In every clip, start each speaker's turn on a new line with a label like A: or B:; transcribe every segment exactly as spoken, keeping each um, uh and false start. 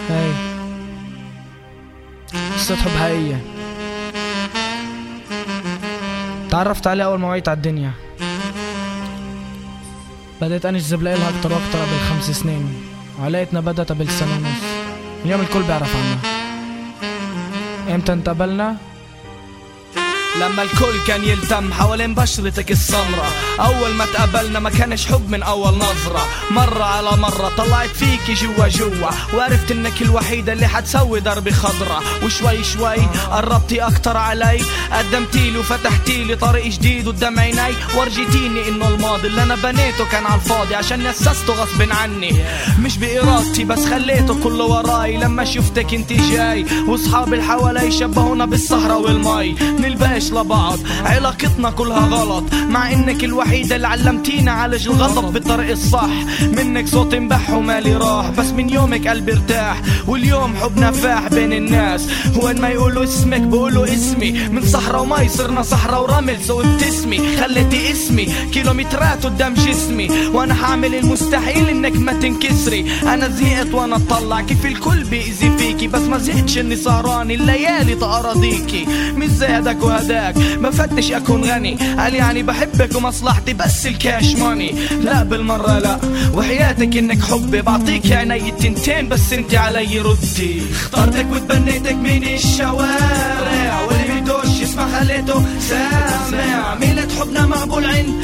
A: هاي قصة حب حقيقية. تعرفت عليها أول ما وعيت على الدنيا، بدأت أنجذب لإلها أكتر وأكتر قبل خمس سنين، وعلاقتنا بدأت قبل سنة ونص. اليوم الكل بيعرف عنها. إمتى انتقبلنا؟
B: لما الكل كان يلتم حوالين بشرتك السمرة. أول ما تقابلنا ما كانش حب من أول نظرة، مرة على مرة طلعت فيكي جوا جوا، وعرفت إنك الوحيدة اللي حتسوي دربي خضرة. وشوي شوي قربتي أكتر علي، قدمتيلي وفتحتيلي طريق جديد قدام عيني، ورجيتيني إنه الماضي اللي أنا بنيته كان على الفاضي، عشان أسسته غصب عني مش بإرادتي، بس خليته كله وراي. لما شفتك انتي جاي وصحابي اللي حوالي شبهونا بالسهرة والمي، نلبقش لبعض علاقتنا كلها غلط، مع انك الوحيدة اللي علمتينا عالج الغضب بالطريق الصح. منك صوت انبح ومالي راح، بس من يومك قلبي ارتاح، واليوم حبنا فاح بين الناس. وين ما يقولوا اسمك بقولوا اسمي، من صحرا ومي صرنا صحرا ورمل، سو ابتسمي خليتي اسمي كيلومترات قدام جسمي، وانا حعمل المستحيل انك ما تنكسري. انا زهقت وانا اطلع كيف الكل بيأذي فيكي، بس ما زهقتش اني سهراني الليالي تقراضيكي. مش زي هداك وهداك بفتش اكون غني، قال يعني بحبك ومصلحتي بس الكاش ماني. لا بالمرة لا، وحياتك انك حبي بعطيك عيني التنتين، بس انت علي ردي. اخترتك وتبنيتك من الشوارع، واللي بدوش يسمع خليته سامع. ميلة حبنا مقبول عند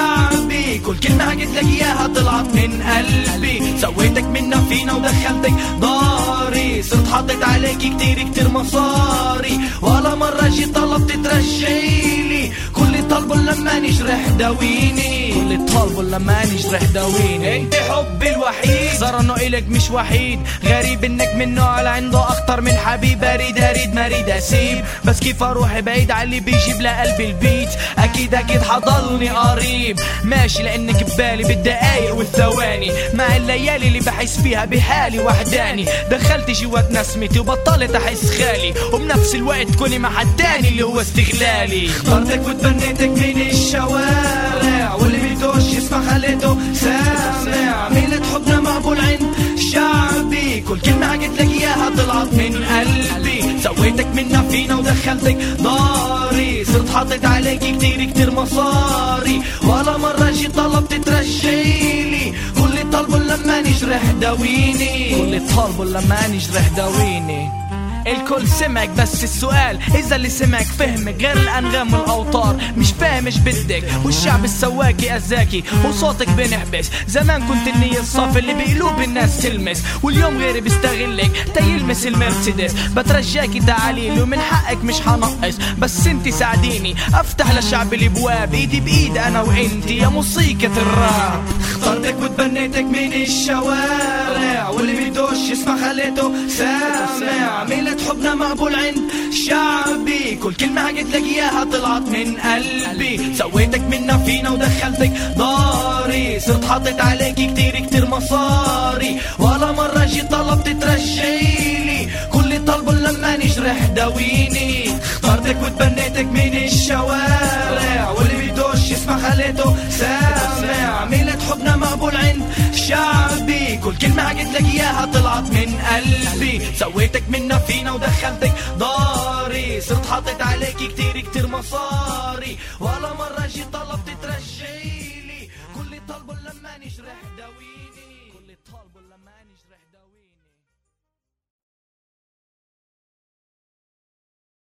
B: شعبي، كل كلمة قلت لك اياها طلعت من قلبي. سويتك منا فينا ودخلتك داري، صرت حاطط عليكي كتير كتير مصاري، ولا مرة جيت طلبت ترجيلي. كل طلبه لما نجرح داويني، كل طلبه لما نجرح داويني. انت حبي الوحيد، صار انه الك مش وحيد، غريب انك من نوع اللي عنده اخطر من حبيب. اريد اريد ما اريد اسيب، بس كيف اروح بعيد على اللي بيجيب لقلبي البيت. اكيد اكيد حضلني قريب، ماشي لانك ببالي بالدقايق والثواني، مع الليالي اللي بحس فيها بحالي وحداني. دخلت جوات نسمتي وبطلت احس خالي، وبنفس الوقت كوني مع حد تاني اللي هو استغلالي. اخترتك وتبنيتك من الشوارع، واللي بيدوش يسمع خليته سامع. ميلة حبنا مقبول عند شعبي، كل كلمة قلت لك اياها طلعت من قلبي. سويتك منا فينا ودخلتك داري، صرت حاطط عليكي كتير كتير مصاري، ولا مرة جيت طلبت ترجيلي. كل طلبه لما نجرح داويني، كل طلبه لما نجرح داويني. الكل سمعك بس السؤال إذا اللي سمعك فهمك، غير الأنغام والأوتار مش فاهم مش بدك، والشعب السواكي أذاكي وصوتك بنحبس. زمان كنت النية الصافي اللي بقلوب الناس تلمس، واليوم غيري بيستغلك تيلمس المرسيدس. بترجاكي تعاليلي ومن حقك مش حنقص، بس انتي ساعديني أفتح للشعب الابواب، ايدي بإيد أنا وانتي يا موسيقى الراب. اخترتك وتبنيتك من الشوارع، واللي بيدوش يسمع خليته سامع. ميلة حبنا مقبول عند شعبي، كل كلمة قلت لك اياها طلعت من قلبي. سويتك منا فينا ودخلتك داري، صرت حاطط عليكي كتير كتير مصاري، ولا مرة جيت طلبت ترجيلي. كل طلبه لما نجرح داويني. اخترتك وتبنيتك من الشوارع، واللي بيدوش يسمع خليته سامع. ميلة حبنا مقبول عند شعبي، كل كلمة قلت لك اياها طلعت من قلبي. سويتك منا فينا ودخلتك داري، صرت حاطط عليكي كتير كتير مصاري، ولا مرة جيت طلبت ترجيلي. كل طلبه لما نجرح داويني.